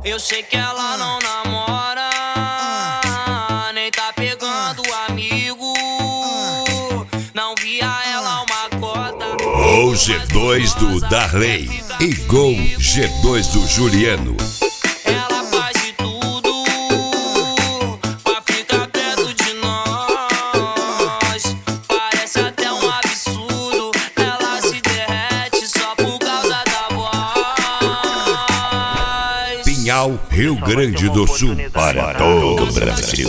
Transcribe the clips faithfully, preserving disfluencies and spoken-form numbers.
Eu sei que ela não namora, nem tá pegando amigo. Não via ela uma cota. O G dois do Darley e Gol G dois do Juliano. Ela faz de tudo pra ficar perto de nós. Parece até um absurdo, ela se derrete só por causa da voz. Pinhal, Rio Grande do Sul, para todo o Brasil.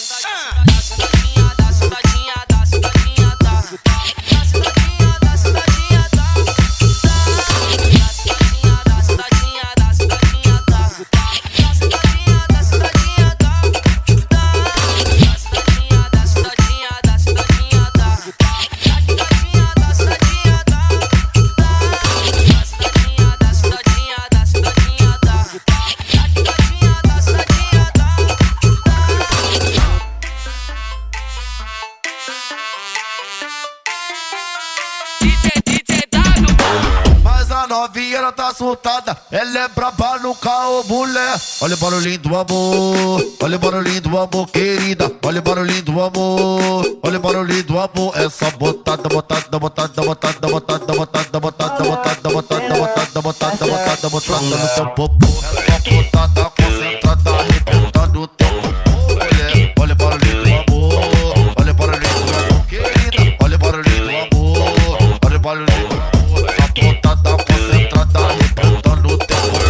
Novinha, ela tá soltada, ela é braba no carro, mulher. Olha o barulhinho do amor, olha o barulhinho do amor, querida. Olha o barulhinho do amor, olha o barulhinho do amor. É só botada, botada, botada, botada, botada, botada, botada, botada, botada, botada, botada, botada, botada no teu popô. É só botada concentrada, arrebentando o teu popô, mulher. Olha o barulhinho do amor, olha o barulhinho do amor, querida. Olha o barulhinho do amor, olha o barulhinho do amor. Botada concentrada, arrebentando o teu corpo.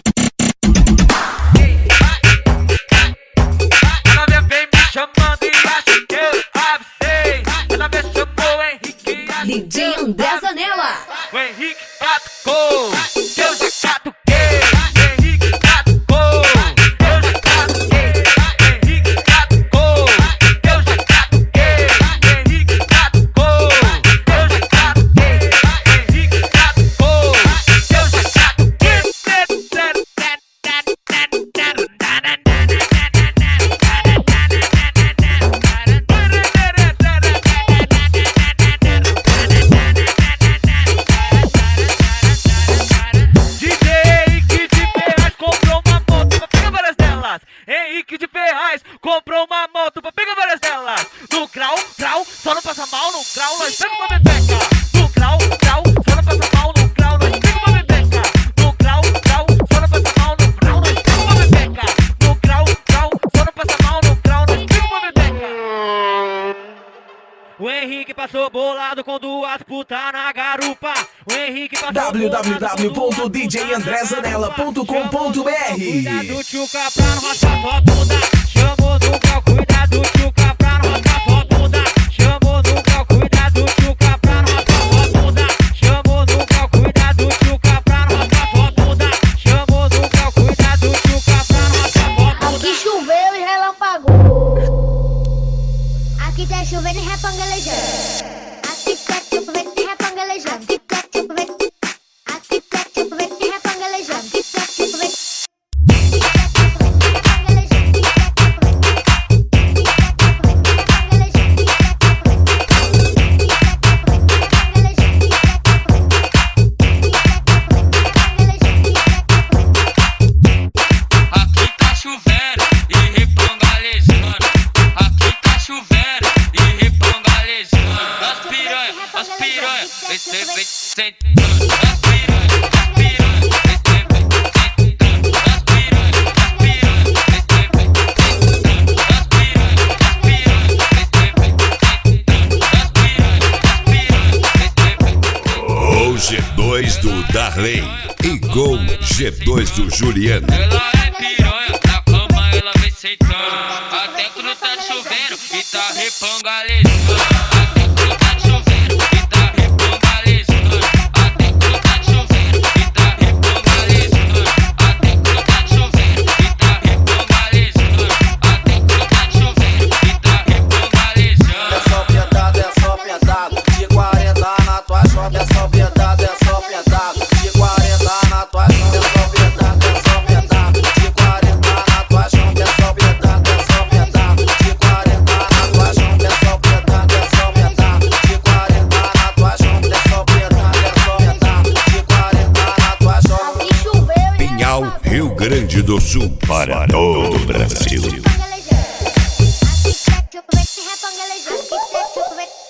Ela vem me chamando e acha que eu avistei. Ela me chamou o Henrique e D J André Zanella. o Henrique catucou, eu já catuquei. Henrique catucou, eu já catuquei. Henrique catucou, eu já catuquei. Henrique catucou, eu já catuquei. Henrique catucou, eu já catuquei. Henrique de Ferraz comprou uma moto pra pegar várias delas. No grau, grau, só não passa mal. No grau, nós pega uma bebeca. No grau, grau, só não passa mal. No grau, nós pega uma bebeca. No grau, grau, só não passa mal. No grau, nós pega uma bebeca. No grau, grau, só não passa mal. No grau, nós pega uma bebeca. O Henrique passou bolado com duas putas na garupa. O Henrique passou w w w ponto d j andré zanella ponto com ponto b r. Cuidado, tchuca, pra não rasgar tua bunda. Chamou no grau, cuidado, tchuca, pra não rasgar tua bunda. Chamou no grau, cuidado, tchuca, pra não rasgar tua bunda. Chamou no grau, cuidado, tchuca, pra não rasgar tua bunda. Chamou no grau, cuidado, tchuca, pra não rasgar tua bunda. Aqui choveu e relampagou. Aqui tá chovendo e repangalejando. Aqui tá chovendo e repangalejando. Aqui tá chovendo. Aqui tá chovendo e repangalejando. Aqui tá chovendo. O G dois do Darley e Gol G dois do Juliano. Ela é piranha, na cama ela vem sentando. Até quando tá chovendo e tá repangalejando. Até quando tá chovendo e tá repangalejando. Até quando tá chovendo e tá repangalejando. Até quando tá chovendo e tá repangalejando. Até quando tá chovendo e tá repangalejando. É só piedade, é só piedade. De quarenta na tua chove, é só piedade, é só piedade. De quarenta na tua chove, é só piedade, é só piedade. De quarenta na tua chove, é só piedade, é só piedade. De quarenta na tua chove, é só piedade, é só piedade. Sul para todo o Brasil. Repangalejando. Aqui tá chovendo, repangalejando. Aqui tá chovendo.